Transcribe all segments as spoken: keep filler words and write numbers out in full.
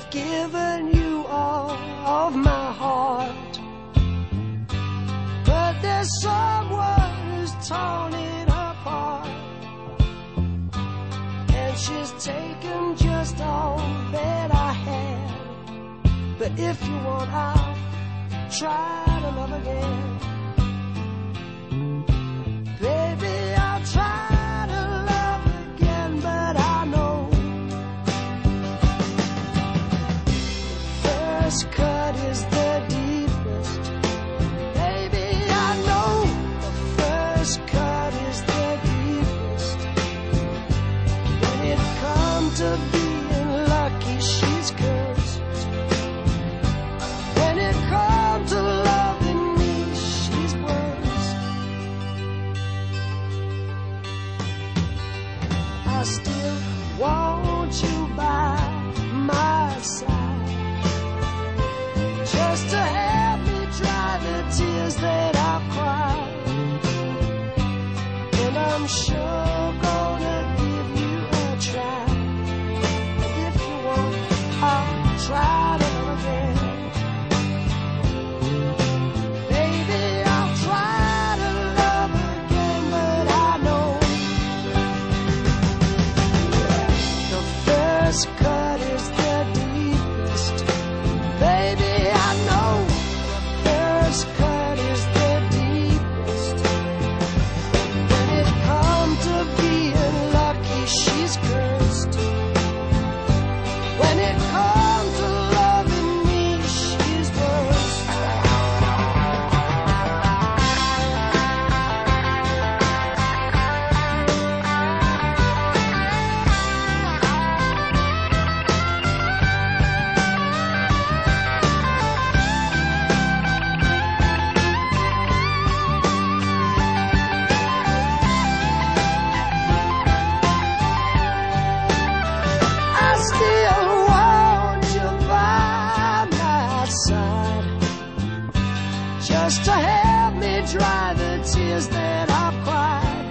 given you all of my heart, but there's someone who's torn it apart, and she's taken just all that I had. But if you want, I'll try to love again. Baby, I'll try to love again, but I know the first cut is the deepest. Baby, I know the first cut is the deepest. When it comes to being lucky, she's cursed. When it comes to loving me, she's worse. I still want you by my side, just to help me dry the tears that I've cried. And I'm sure gonna give you a try. And if you want, I'll try to love again. Baby, I'll try to love again, but I know the first cut is the deepest. Baby, I know the first cut is the deepest. When it comes to being lucky, she's cursed. When it comes to loving me, she's worse. I still want you by my side, just to help me dry the tears that I've cried.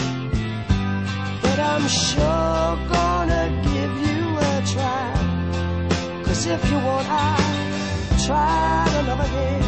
But I'm sure gonna give you a try, 'cause if you want, I'll try to love again.